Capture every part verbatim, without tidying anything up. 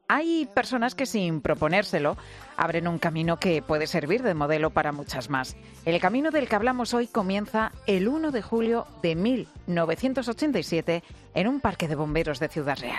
Hay personas que sin proponérselo abren un camino que puede servir de modelo para muchas más. El camino del que hablamos hoy comienza el uno de julio de mil novecientos ochenta y siete en un parque de bomberos de Ciudad Real.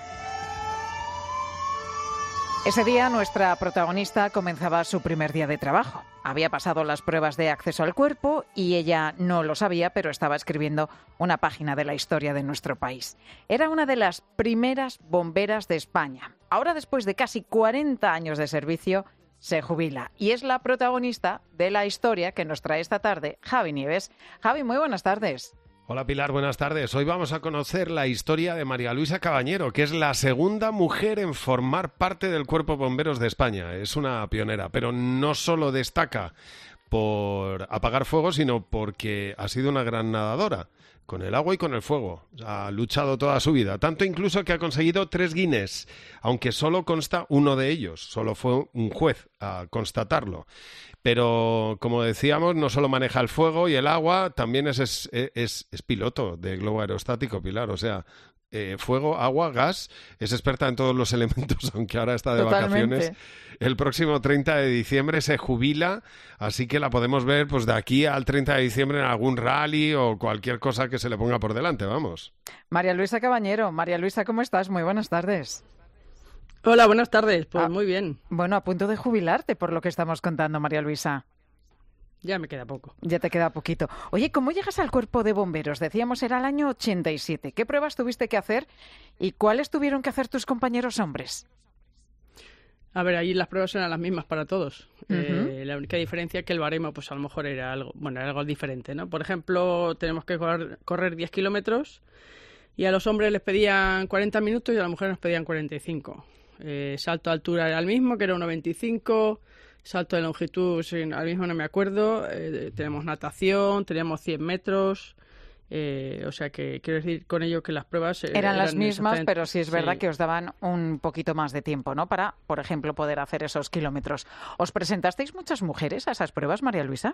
Ese día nuestra protagonista comenzaba su primer día de trabajo. Había pasado las pruebas de acceso al cuerpo y ella no lo sabía, pero estaba escribiendo una página de la historia de nuestro país. Era una de las primeras bomberas de España. Ahora, después de casi cuarenta años de servicio, se jubila y es la protagonista de la historia que nos trae esta tarde Javi Nieves. Javi, muy buenas tardes. Hola Pilar, buenas tardes. Hoy vamos a conocer la historia de María Luisa Cabañero, que es la segunda mujer en formar parte del Cuerpo de Bomberos de España. Es una pionera, pero no solo destaca por apagar fuego, sino porque ha sido una gran nadadora, con el agua y con el fuego. Ha luchado toda su vida, tanto incluso que ha conseguido tres Guinness, aunque solo consta uno de ellos, solo fue un juez a constatarlo. Pero, como decíamos, no solo maneja el fuego y el agua, también es, es, es, es piloto de globo aerostático, Pilar. O sea, eh, fuego, agua, gas, es experta en todos los elementos, aunque ahora está de Totalmente. vacaciones. El próximo treinta de diciembre se jubila, así que la podemos ver pues de aquí al treinta de diciembre en algún rally o cualquier cosa que se le ponga por delante, vamos. María Luisa Cabañero. María Luisa, ¿cómo estás? Muy buenas tardes. Hola, buenas tardes. Pues ah, muy bien. Bueno, a punto de jubilarte por lo que estamos contando, María Luisa. Ya me queda poco. Ya te queda poquito. Oye, ¿cómo llegas al Cuerpo de Bomberos? Decíamos, era el año ochenta y siete. ¿Qué pruebas tuviste que hacer y cuáles tuvieron que hacer tus compañeros hombres? A ver, ahí las pruebas eran las mismas para todos. Uh-huh. Eh, la única diferencia es que el baremo, pues a lo mejor era algo, bueno, era algo diferente, ¿no? Por ejemplo, tenemos que correr, correr diez kilómetros y a los hombres les pedían cuarenta minutos y a las mujeres nos pedían cuarenta y cinco. Eh, salto de altura era el mismo, que era uno veinticinco. Salto de longitud, al mismo no me acuerdo. Eh, tenemos natación, teníamos cien metros. Eh, o sea que quiero decir con ello que las pruebas eh, eran, eran las mismas, pero sí es verdad sí. que os daban un poquito más de tiempo, ¿no? Para, por ejemplo, poder hacer esos kilómetros. ¿Os presentasteis muchas mujeres a esas pruebas, María Luisa?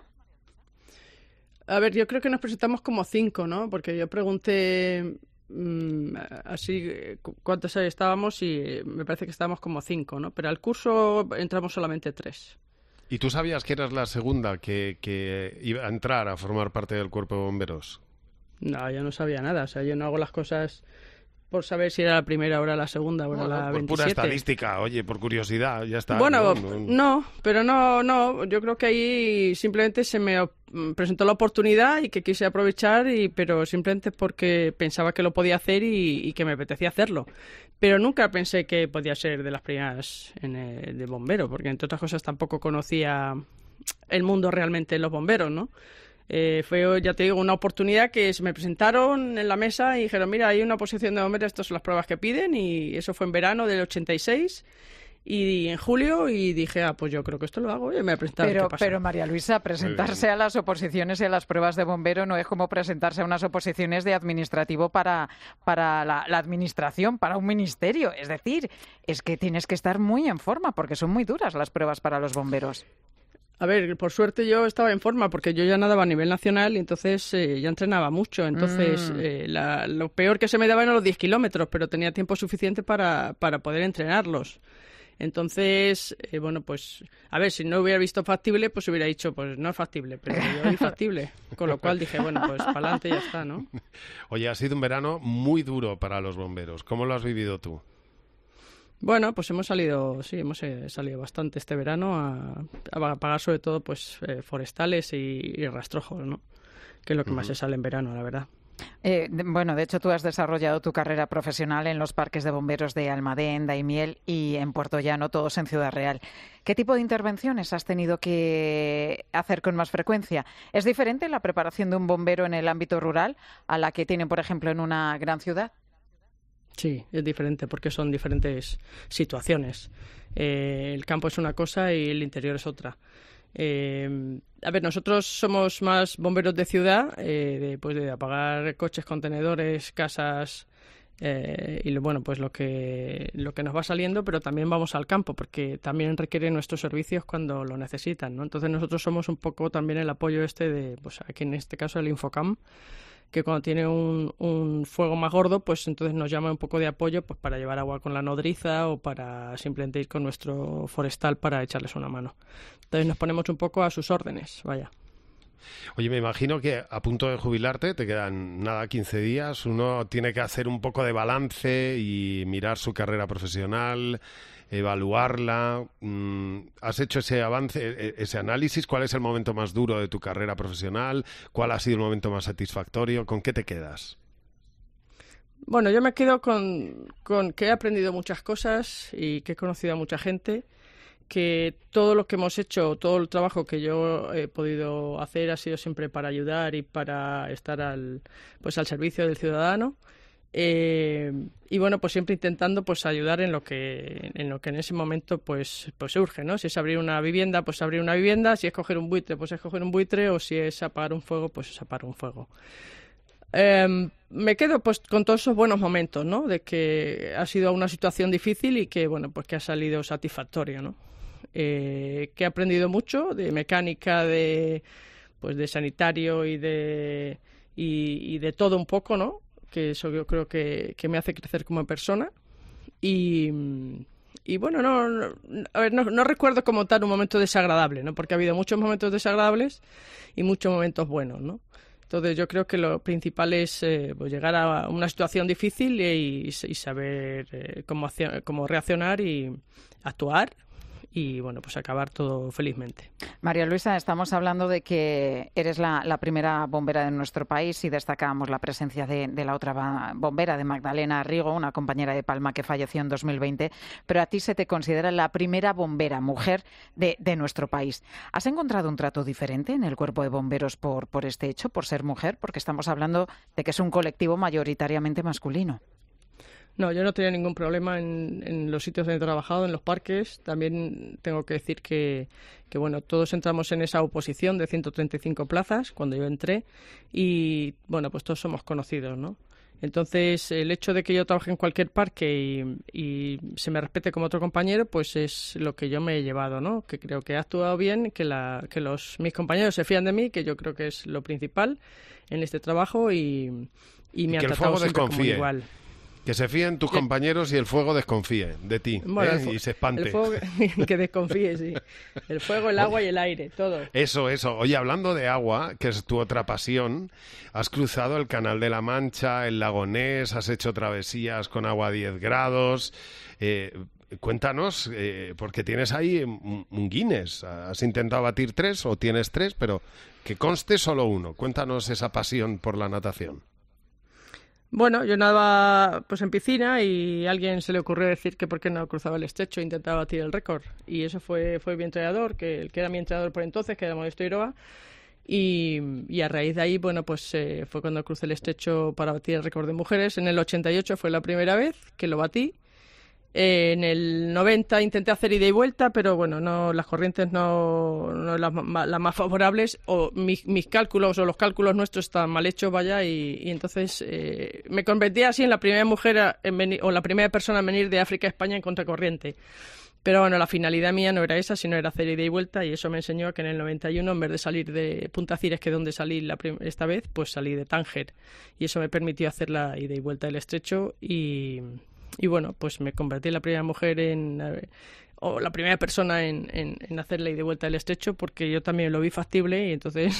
A ver, yo creo que nos presentamos como cinco, ¿no? Porque yo pregunté mmm, así cuántos estábamos y me parece que estábamos como cinco, ¿no? Pero al curso entramos solamente tres. ¿Y tú sabías que eras la segunda que, que iba a entrar a formar parte del Cuerpo de Bomberos? No, yo no sabía nada. O sea, yo no hago las cosas por saber si era la primera o era la segunda o era bueno, la por veintisiete. Pura estadística, oye, por curiosidad, ya está. Bueno, no, no, no, pero no, no. Yo creo que ahí simplemente se me presentó la oportunidad y que quise aprovechar, y pero simplemente porque pensaba que lo podía hacer y, y que me apetecía hacerlo. Pero nunca pensé que podía ser de las primeras en el, de bombero, porque entre otras cosas tampoco conocía el mundo realmente de los bomberos, ¿no? Eh, fue, ya te digo, una oportunidad que se me presentaron en la mesa y dijeron, mira, hay una posición de bomberos, estas son las pruebas que piden, y eso fue en verano del ochenta y seis y en julio, y dije, ah, pues yo creo que esto lo hago, y me presentaron. Pero, ¿qué pasa? pero María Luisa, presentarse a las oposiciones y a las pruebas de bombero no es como presentarse a unas oposiciones de administrativo para, para la, la administración, para un ministerio. Es decir, es que tienes que estar muy en forma porque son muy duras las pruebas para los bomberos. A ver, por suerte yo estaba en forma porque yo ya nadaba a nivel nacional y entonces eh, ya entrenaba mucho. Entonces, mm. eh, la, lo peor que se me daba eran los diez kilómetros, pero tenía tiempo suficiente para, para poder entrenarlos. Entonces, eh, bueno, pues, a ver, si no hubiera visto factible, pues hubiera dicho, pues no es factible, pero yo vi factible. Con lo cual dije, bueno, pues para adelante ya está, ¿no? Oye, ha sido un verano muy duro para los bomberos. ¿Cómo lo has vivido tú? Bueno, pues hemos salido, sí, hemos eh, salido bastante este verano a, a pagar sobre todo pues eh, forestales y, y rastrojos, ¿no? Que es lo que uh-huh. más se sale en verano, la verdad. Eh, de, bueno, de hecho tú has desarrollado tu carrera profesional en los parques de bomberos de Almadén, Daimiel y en Puerto Llano, todos en Ciudad Real. ¿Qué tipo de intervenciones has tenido que hacer con más frecuencia? ¿Es diferente la preparación de un bombero en el ámbito rural a la que tienen, por ejemplo, en una gran ciudad? Sí, es diferente porque son diferentes situaciones. Eh, el campo es una cosa y el interior es otra. Eh, a ver, nosotros somos más bomberos de ciudad, eh, de, pues de apagar coches, contenedores, casas eh, y bueno, pues lo que lo que nos va saliendo, pero también vamos al campo porque también requieren nuestros servicios cuando lo necesitan, ¿no? Entonces nosotros somos un poco también el apoyo este de, pues aquí en este caso el Infocam, que cuando tiene un, un fuego más gordo, pues entonces nos llama un poco de apoyo pues para llevar agua con la nodriza o para simplemente ir con nuestro forestal para echarles una mano. Entonces nos ponemos un poco a sus órdenes, vaya. Oye, me imagino que a punto de jubilarte, te quedan nada, quince días, uno tiene que hacer un poco de balance y mirar su carrera profesional, evaluarla. ¿Has hecho ese avance, ese análisis? ¿Cuál es el momento más duro de tu carrera profesional? ¿Cuál ha sido el momento más satisfactorio? ¿Con qué te quedas? Bueno, yo me quedo con, con que he aprendido muchas cosas y que he conocido a mucha gente, que todo lo que hemos hecho, todo el trabajo que yo he podido hacer ha sido siempre para ayudar y para estar al, pues al servicio del ciudadano. Eh, y bueno, pues siempre intentando pues ayudar en lo que en lo que en ese momento pues pues urge, ¿no? Si es abrir una vivienda, pues abrir una vivienda, si es coger un buitre, pues es coger un buitre, o si es apagar un fuego, pues es apagar un fuego. Eh, me quedo pues con todos esos buenos momentos, ¿no? De que ha sido una situación difícil y que bueno, pues que ha salido satisfactorio, ¿no? Eh, que he aprendido mucho de mecánica, de pues de sanitario y de y, y de todo un poco, ¿no? Que eso yo creo que, que me hace crecer como persona. Y, y bueno, no, no, a ver, no, no recuerdo como tal un momento desagradable, ¿no? Porque ha habido muchos momentos desagradables y muchos momentos buenos, ¿no? Entonces yo creo que lo principal es eh, pues llegar a una situación difícil y, y saber eh, cómo, cómo reaccionar y actuar. Y, bueno, pues acabar todo felizmente. María Luisa, estamos hablando de que eres la, la primera bombera de nuestro país y destacábamos la presencia de, de la otra bombera, de Magdalena Rigo, una compañera de Palma que falleció en dos mil veinte, pero a ti se te considera la primera bombera mujer de, de nuestro país. ¿Has encontrado un trato diferente en el cuerpo de bomberos por, por este hecho, por ser mujer? Porque estamos hablando de que es un colectivo mayoritariamente masculino. No, yo no tenía ningún problema en, en los sitios donde he trabajado, en los parques. También tengo que decir que, que, bueno, todos entramos en esa oposición de ciento treinta y cinco plazas cuando yo entré y, bueno, pues todos somos conocidos, ¿no? Entonces, el hecho de que yo trabaje en cualquier parque y, y se me respete como otro compañero, pues es lo que yo me he llevado, ¿no? Que creo que he actuado bien, que, la, que los, mis compañeros se fían de mí, que yo creo que es lo principal en este trabajo y, y me y han que el tratado fuego siempre desconfíe. como igual. Que se fíen tus compañeros y el fuego desconfíe de ti, bueno, ¿eh? Y se espante. El fuego que desconfíe, sí. El fuego, el agua y el aire, todo. Eso, eso. Oye, hablando de agua, que es tu otra pasión, has cruzado el Canal de la Mancha, el Lago Ness, has hecho travesías con agua a diez grados. Eh, cuéntanos, eh, porque tienes ahí un, un Guinness. ¿Has intentado batir tres o tienes tres? Pero que conste solo uno. Cuéntanos esa pasión por la natación. Bueno, yo nadaba pues en piscina y a alguien se le ocurrió decir que por qué no cruzaba el estrecho e intentaba batir el récord. Y eso fue, fue mi entrenador, que el que era mi entrenador por entonces, que era Modesto Iroa. Y, y a raíz de ahí, bueno, pues eh, fue cuando crucé el estrecho para batir el récord de mujeres. En el ochenta y ocho fue la primera vez que lo batí. Eh, en el noventa intenté hacer ida y vuelta, pero bueno, no las corrientes no, no las, las más favorables, o mis, mis cálculos o los cálculos nuestros están mal hechos, vaya, y, y entonces eh, me convertí así en la primera mujer en venir, o la primera persona en venir de África a España en contracorriente. Pero bueno, la finalidad mía no era esa, sino era hacer ida y vuelta, y eso me enseñó que en el noventa y uno, en vez de salir de Punta Cires, que es donde salí la prim- esta vez, pues salí de Tánger, y eso me permitió hacer la ida y vuelta del estrecho, y... Y bueno, pues me convertí en la primera mujer en, eh, o la primera persona en, en, en hacer la ida y vuelta del estrecho, porque yo también lo vi factible y entonces,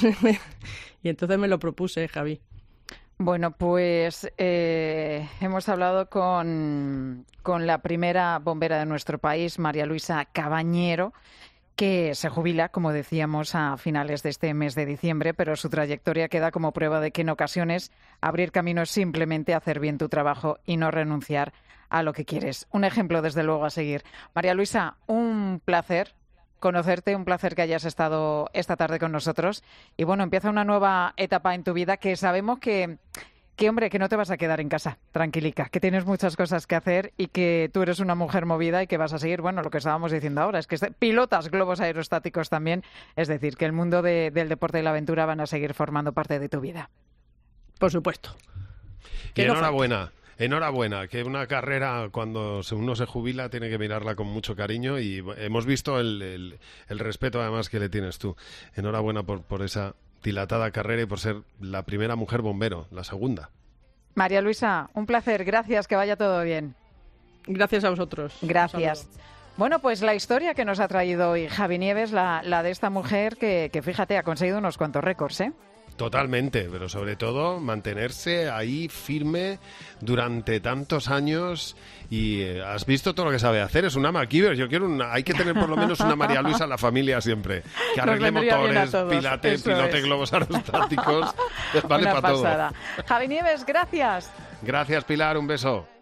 y entonces me lo propuse, Javi. Bueno, pues eh, hemos hablado con, con la primera bombera de nuestro país, María Luisa Cabañero, que se jubila, como decíamos, a finales de este mes de diciembre, pero su trayectoria queda como prueba de que en ocasiones abrir camino es simplemente hacer bien tu trabajo y no renunciar a lo que quieres. Un ejemplo, desde luego, a seguir. María Luisa, un placer conocerte, un placer que hayas estado esta tarde con nosotros. Y bueno, empieza una nueva etapa en tu vida que sabemos que... Que, hombre, que no te vas a quedar en casa, tranquilica, que tienes muchas cosas que hacer y que tú eres una mujer movida y que vas a seguir, bueno, lo que estábamos diciendo ahora, es que pilotas globos aerostáticos también, es decir, que el mundo de, del deporte y la aventura van a seguir formando parte de tu vida. Por supuesto. Y enhorabuena. Enhorabuena, que una carrera cuando uno se jubila tiene que mirarla con mucho cariño y hemos visto el, el, el respeto además que le tienes tú. Enhorabuena por, por esa dilatada carrera y por ser la primera mujer bombero, la segunda. María Luisa, un placer. Gracias, que vaya todo bien. Gracias a vosotros. Gracias. Bueno, pues la historia que nos ha traído hoy Javi Nieves, la, la de esta mujer que, que, fíjate, ha conseguido unos cuantos récords, ¿eh? Totalmente, pero sobre todo mantenerse ahí firme durante tantos años y eh, has visto todo lo que sabe hacer, es una MacGyver. Yo quiero una, hay que tener por lo menos una María Luisa en la familia siempre, que arregle motores, pilate, pilote globos aerostáticos, vale una para pasada. todo. Javi Nieves, gracias. Gracias, Pilar, un beso.